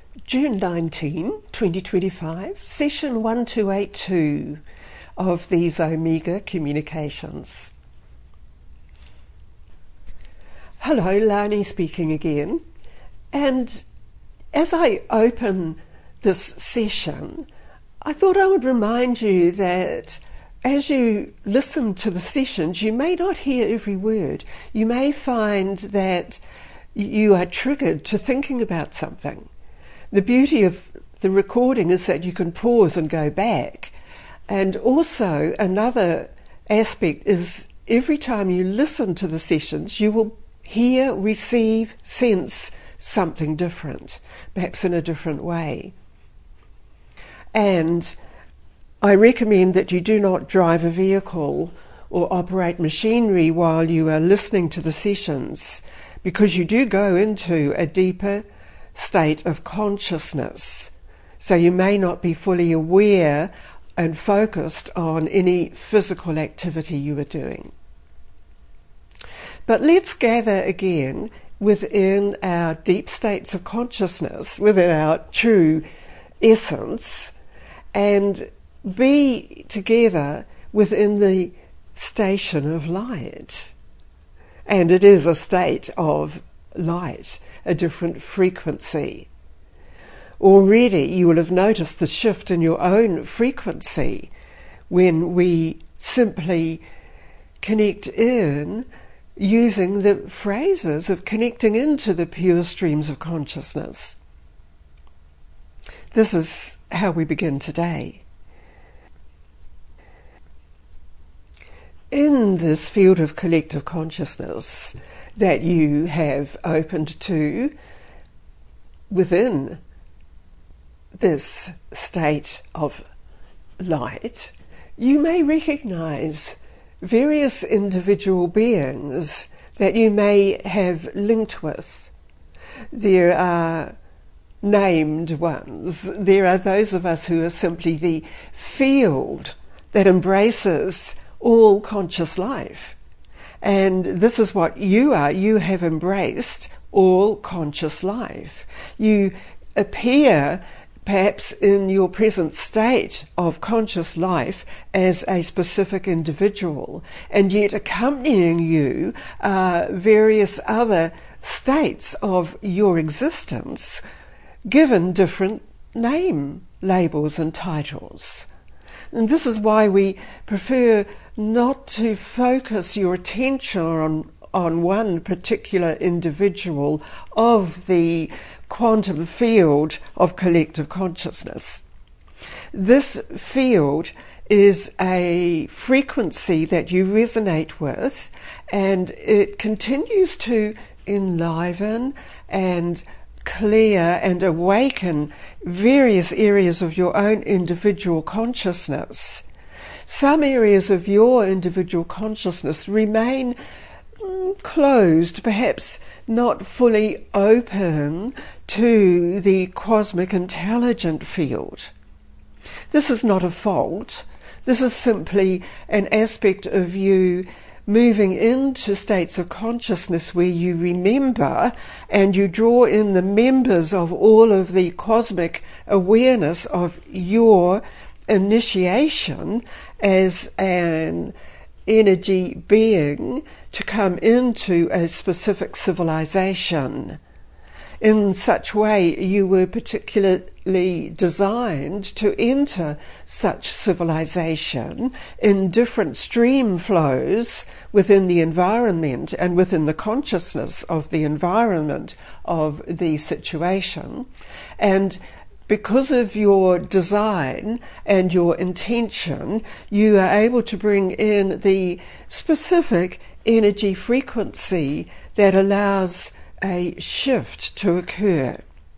June 19, 2025, session 1282 of these Omega Communications. Hello, Lani speaking again. And as I open this session, I thought I would remind you that as you listen to the sessions, you may not hear every word. You may find that you are triggered to thinking about something. The beauty of the recording is that you can pause and go back. And also another aspect is every time you listen to the sessions, you will hear, receive, sense something different, perhaps in a different way. And I recommend that you do not drive a vehicle or operate machinery while you are listening to the sessions, because you do go into a deeper state of consciousness. So you may not be fully aware and focused on any physical activity you are doing. But let's gather again within our deep states of consciousness, within our true essence, and be together within the station of light. And it is a state of light, a different frequency. Already you will have noticed the shift in your own frequency when we simply connect in using the phrases of connecting into the pure streams of consciousness. This is how we begin today. In this field of collective consciousness that you have opened to within this state of light, you may recognize various individual beings that you may have linked with. There are named ones. There are those of us who are simply the field that embraces all conscious life. And this is what you are. You have embraced all conscious life. You appear perhaps in your present state of conscious life as a specific individual, and yet accompanying you are various other states of your existence given different name labels and titles. And this is why we prefer not to focus your attention on one particular individual of the quantum field of collective consciousness. This field is a frequency that you resonate with, and it continues to enliven and clear and awaken various areas of your own individual consciousness. Some areas of your individual consciousness remain closed, perhaps not fully open to the cosmic intelligent field. This is not a fault. This is simply an aspect of you moving into states of consciousness where you remember and you draw in the members of all of the cosmic awareness of your initiation as an energy being to come into a specific civilization. In such way, you were particularly designed to enter such civilization in different stream flows within the environment and within the consciousness of the environment of the situation. And because of your design and your intention, you are able to bring in the specific energy frequency that allows a shift to occur.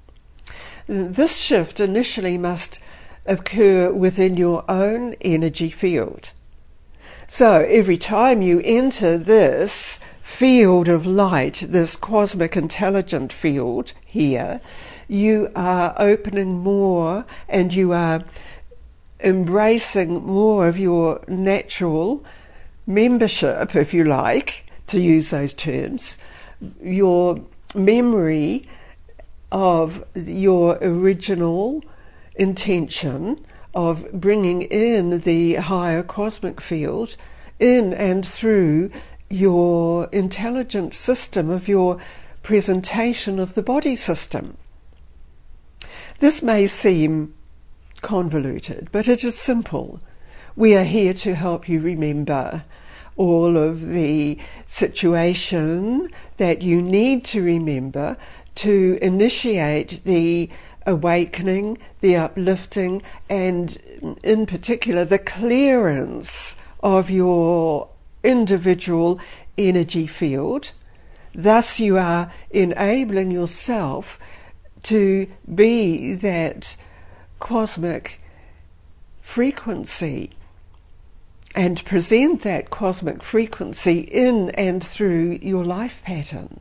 This shift initially must occur within your own energy field. So every time you enter this field of light, this cosmic intelligent field here, you are opening more and you are embracing more of your natural membership, if you like, to use those terms, your memory of your original intention of bringing in the higher cosmic field in and through your intelligent system of your presentation of the body system. This may seem convoluted, but it is simple. We are here to help you remember all of the situation that you need to remember to initiate the awakening, the uplifting, and in particular the clearance of your individual energy field. Thus you are enabling yourself to be that cosmic frequency and present that cosmic frequency in and through your life pattern.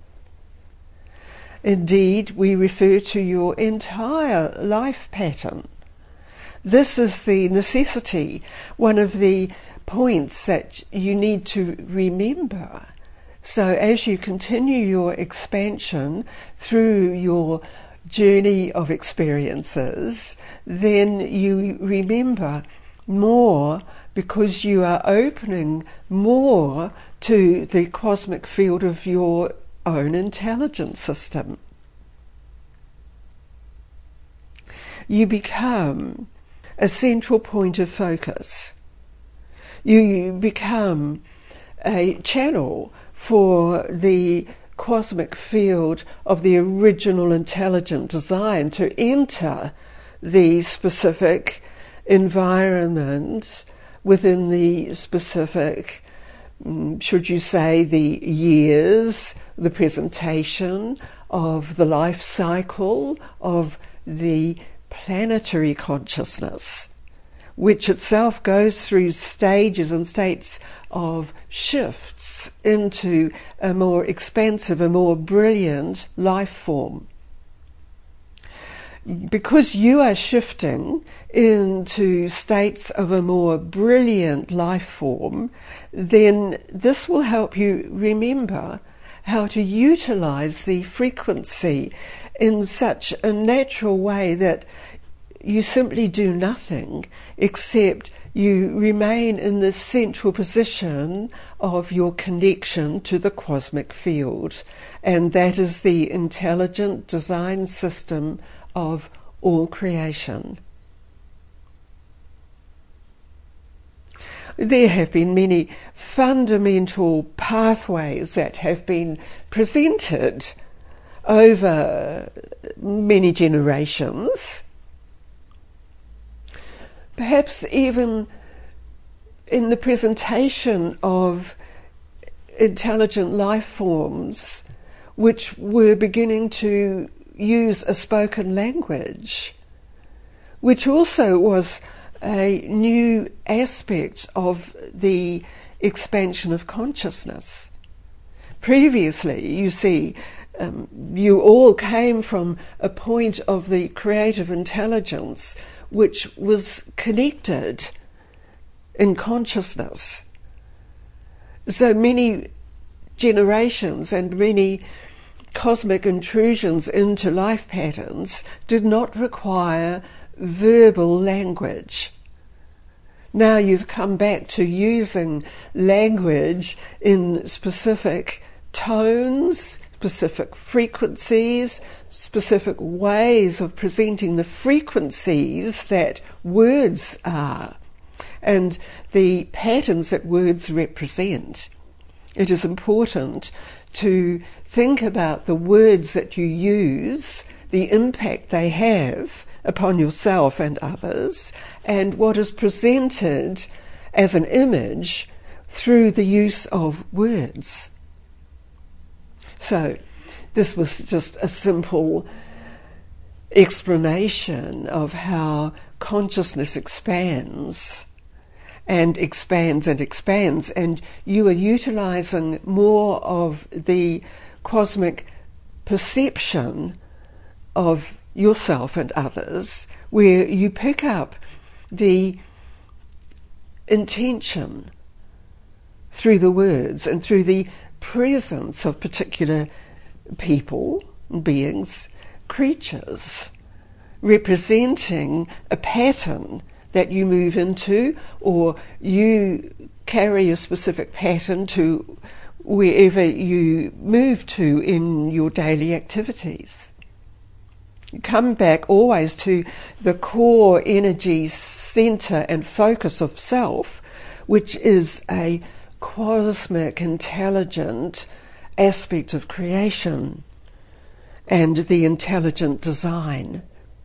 Indeed, we refer to your entire life pattern. This is the necessity, one of the points that you need to remember. So as you continue your expansion through your journey of experiences, then you remember more because you are opening more to the cosmic field of your own intelligence system. You become a central point of focus. You become a channel for the cosmic field of the original intelligent design to enter the specific environment within the specific, should you say, the years, the presentation of the life cycle of the planetary consciousness, which itself goes through stages and states of shifts into a more expansive, a more brilliant life form. Because you are shifting into states of a more brilliant life form, then this will help you remember how to utilize the frequency in such a natural way that you simply do nothing except you remain in the central position of your connection to the cosmic field, and that is the intelligent design system of all creation. There have been many fundamental pathways that have been presented over many generations, perhaps even in the presentation of intelligent life forms which were beginning to use a spoken language, which also was a new aspect of the expansion of consciousness. Previously, you see, you all came from a point of the creative intelligence which was connected in consciousness. So many generations and many cosmic intrusions into life patterns did not require verbal language. Now you've come back to using language in specific tones, specific frequencies, specific ways of presenting the frequencies that words are, and the patterns that words represent. It is important to think about the words that you use, the impact they have upon yourself and others, and what is presented as an image through the use of words. So this was just a simple explanation of how consciousness expands and expands and expands, and you are utilizing more of the cosmic perception of yourself and others, where you pick up the intention through the words and through the presence of particular people, beings, creatures representing a pattern that you move into, or you carry a specific pattern to wherever you move to in your daily activities. You come back always to the core energy centre and focus of self, which is a cosmic, intelligent aspect of creation and the intelligent design.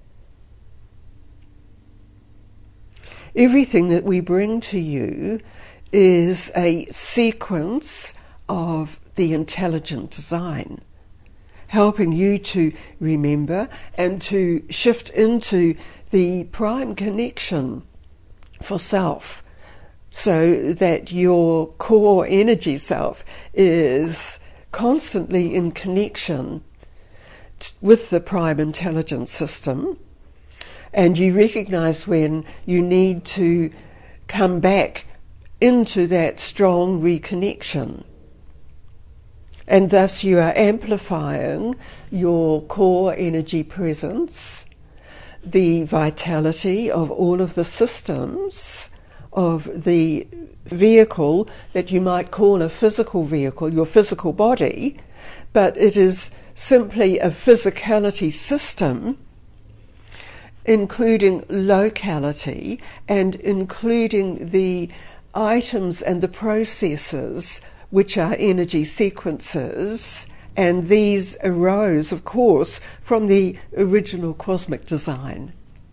Everything that we bring to you is a sequence of the intelligent design, helping you to remember and to shift into the prime connection for self, so that your core energy self is constantly in connection with the prime intelligence system, and you recognize when you need to come back into that strong reconnection. And thus you are amplifying your core energy presence, the vitality of all of the systems of the vehicle that you might call a physical vehicle, your physical body, but it is simply a physicality system, including locality and including the items and the processes which are energy sequences, and these arose, of course, from the original cosmic design.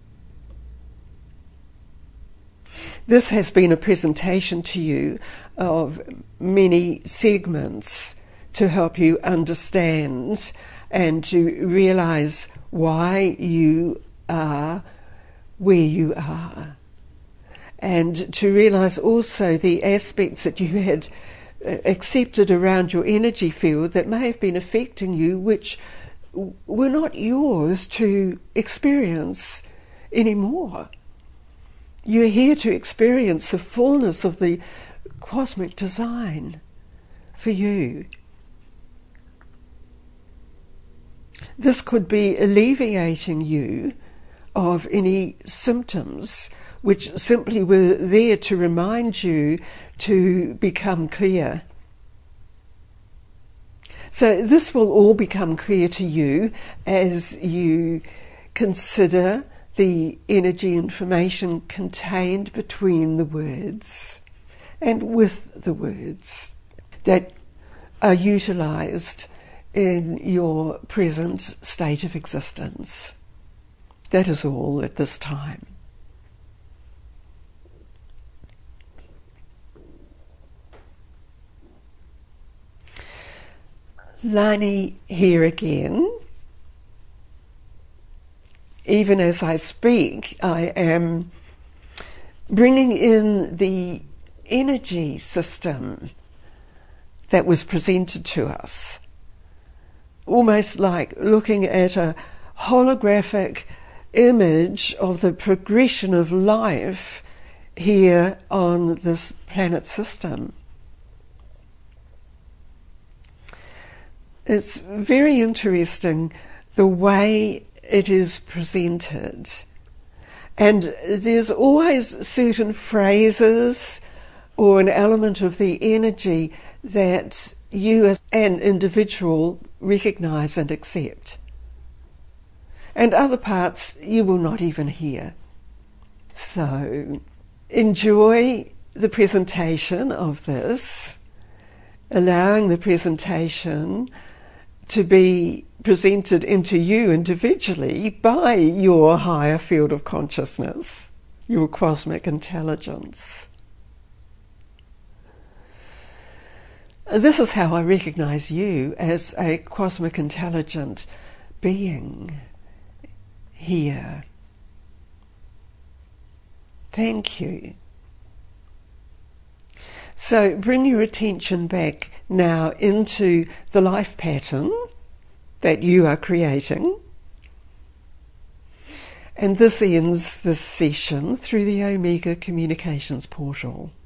This has been a presentation to you of many segments to help you understand and to realize why you are where you are, and to realize also the aspects that you had accepted around your energy field that may have been affecting you, which were not yours to experience anymore. You're here to experience the fullness of the cosmic design for you. This could be alleviating you of any symptoms which simply were there to remind you to become clear. So this will all become clear to you as you consider the energy information contained between the words and with the words that are utilised in your present state of existence. That is all at this time. Lani here again. Even as I speak, I am bringing in the energy system that was presented to us, almost like looking at a holographic image of the progression of life here on this planet system. It's very interesting the way it is presented, and there's always certain phrases or an element of the energy that you as an individual recognise and accept, and other parts you will not even hear. So enjoy the presentation of this, allowing the presentation to be presented into you individually by your higher field of consciousness, your cosmic intelligence. This is how I recognize you as a cosmic intelligent being here. Thank you. So bring your attention back now into the life pattern that you are creating. And this ends this session through the Omega Communications portal.